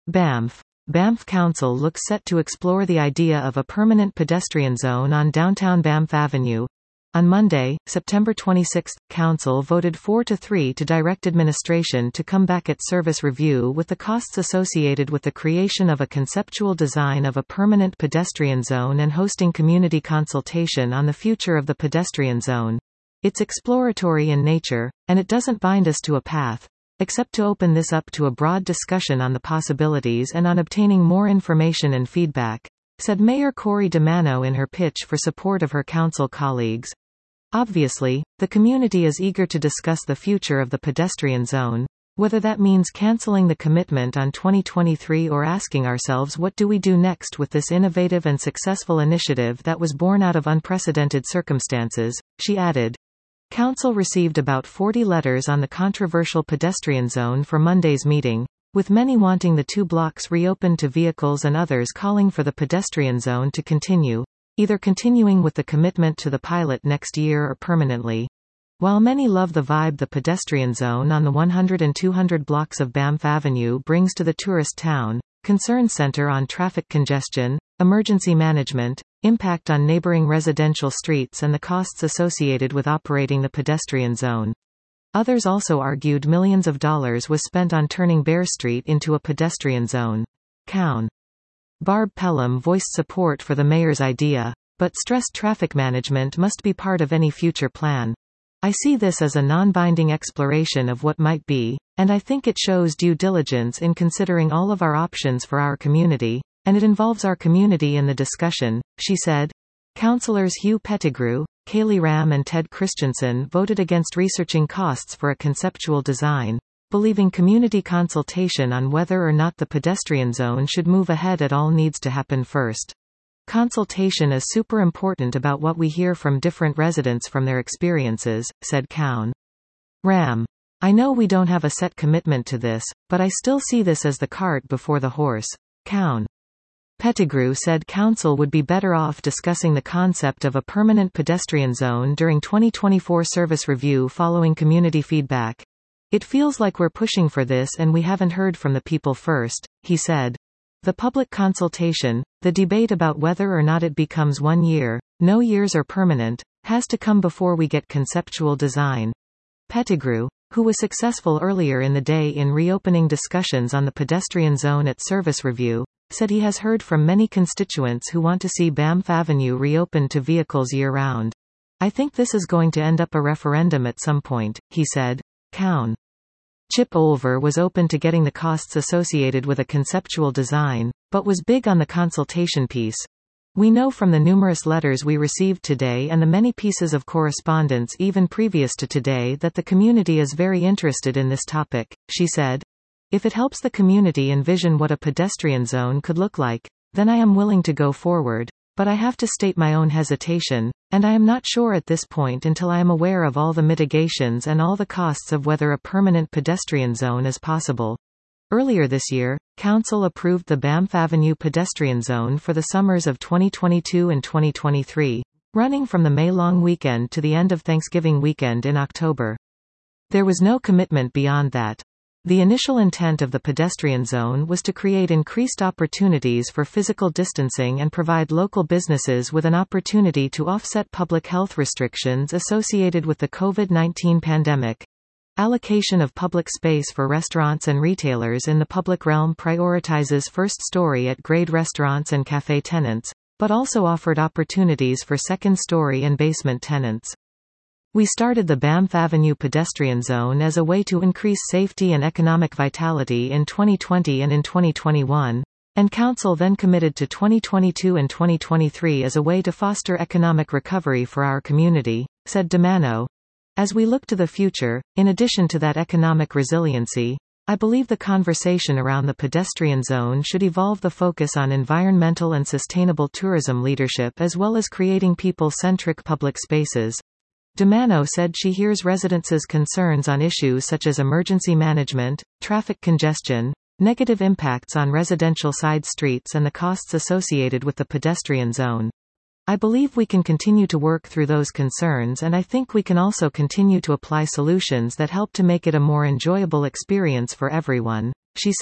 Banff. Banff Council looks set to explore the idea of a permanent pedestrian zone on downtown Banff Avenue. On Monday, September 26, Council voted 4-3 to direct administration to come back at service review with the costs associated with the creation of a conceptual design of a permanent pedestrian zone and hosting community consultation on the future of the pedestrian zone. It's exploratory in nature, and it doesn't bind us to a path, except to open this up to a broad discussion on the possibilities and on obtaining more information and feedback, said Mayor Corey DeMano in her pitch for support of her council colleagues. Obviously, the community is eager to discuss the future of the pedestrian zone, whether that means canceling the commitment on 2023 or asking ourselves what do we do next with this innovative and successful initiative that was born out of unprecedented circumstances, she added. Council received about 40 letters on the controversial pedestrian zone for Monday's meeting, with many wanting the 2 blocks reopened to vehicles and others calling for the pedestrian zone to continue, either continuing with the commitment to the pilot next year or permanently. While many love the vibe the pedestrian zone on the 100 and 200 blocks of Banff Avenue brings to the tourist town, concerns center on traffic congestion, emergency management, impact on neighboring residential streets and the costs associated with operating the pedestrian zone. Others also argued millions of dollars was spent on turning Bear Street into a pedestrian zone. Cown. Barb Pelham voiced support for the mayor's idea, but stressed traffic management must be part of any future plan. I see this as a non-binding exploration of what might be, and I think it shows due diligence in considering all of our options for our community, and it involves our community in the discussion, she said. Councillors Hugh Pettigrew, Kaylee Ram and Ted Christensen voted against researching costs for a conceptual design, believing community consultation on whether or not the pedestrian zone should move ahead at all needs to happen first. Consultation is super important about what we hear from different residents from their experiences, said Cown. Ram. I know we don't have a set commitment to this, but I still see this as the cart before the horse. Cown. Pettigrew said Council would be better off discussing the concept of a permanent pedestrian zone during 2024 service review following community feedback. It feels like we're pushing for this and we haven't heard from the people first, he said. The public consultation, the debate about whether or not it becomes 1 year, no years or permanent, has to come before we get conceptual design. Pettigrew, who was successful earlier in the day in reopening discussions on the pedestrian zone at service review, said he has heard from many constituents who want to see Banff Avenue reopened to vehicles year-round. I think this is going to end up a referendum at some point, he said. Cown. Chip Olver was open to getting the costs associated with a conceptual design, but was big on the consultation piece. We know from the numerous letters we received today and the many pieces of correspondence even previous to today that the community is very interested in this topic, she said. If it helps the community envision what a pedestrian zone could look like, then I am willing to go forward, but I have to state my own hesitation, and I am not sure at this point until I am aware of all the mitigations and all the costs of whether a permanent pedestrian zone is possible. Earlier this year, Council approved the Banff Avenue pedestrian zone for the summers of 2022 and 2023, running from the May long weekend to the end of Thanksgiving weekend in October. There was no commitment beyond that. The initial intent of the pedestrian zone was to create increased opportunities for physical distancing and provide local businesses with an opportunity to offset public health restrictions associated with the COVID-19 pandemic. Allocation of public space for restaurants and retailers in the public realm prioritizes first-story at-grade restaurants and café tenants, but also offered opportunities for second-story and basement tenants. We started the Banff Avenue pedestrian zone as a way to increase safety and economic vitality in 2020 and in 2021, and Council then committed to 2022 and 2023 as a way to foster economic recovery for our community, said DeMano. As we look to the future, in addition to that economic resiliency, I believe the conversation around the pedestrian zone should evolve the focus on environmental and sustainable tourism leadership as well as creating people-centric public spaces. DeMano said she hears residents' concerns on issues such as emergency management, traffic congestion, negative impacts on residential side streets and the costs associated with the pedestrian zone. I believe we can continue to work through those concerns and I think we can also continue to apply solutions that help to make it a more enjoyable experience for everyone, she said.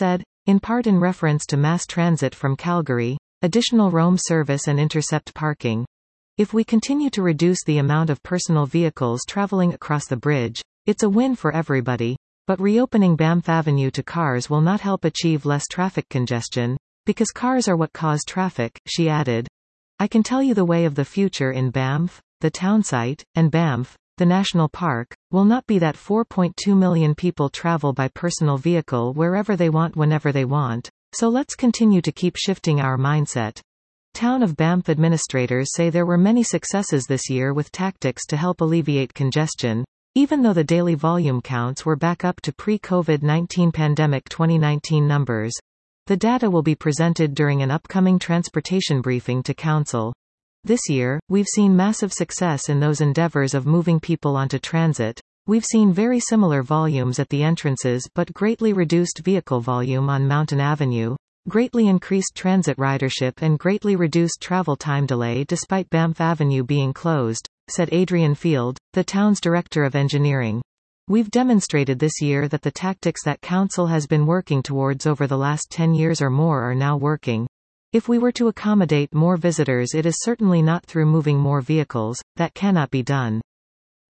in part in reference to mass transit from Calgary, additional Rome service and intercept parking. If we continue to reduce the amount of personal vehicles traveling across the bridge, it's a win for everybody. But reopening Banff Avenue to cars will not help achieve less traffic congestion, because cars are what cause traffic, she added. I can tell you the way of the future in Banff, the townsite, and Banff, the national park, will not be that 4.2 million people travel by personal vehicle wherever they want whenever they want, so let's continue to keep shifting our mindset. Town of Banff administrators say there were many successes this year with tactics to help alleviate congestion, even though the daily volume counts were back up to pre-COVID-19 pandemic 2019 numbers. The data will be presented during an upcoming transportation briefing to Council. This year, we've seen massive success in those endeavors of moving people onto transit. We've seen very similar volumes at the entrances but greatly reduced vehicle volume on Mountain Avenue, greatly increased transit ridership and greatly reduced travel time delay despite Banff Avenue being closed, said Adrian Field, the town's director of engineering. We've demonstrated this year that the tactics that Council has been working towards over the last 10 years or more are now working. If we were to accommodate more visitors, it is certainly not through moving more vehicles, that cannot be done.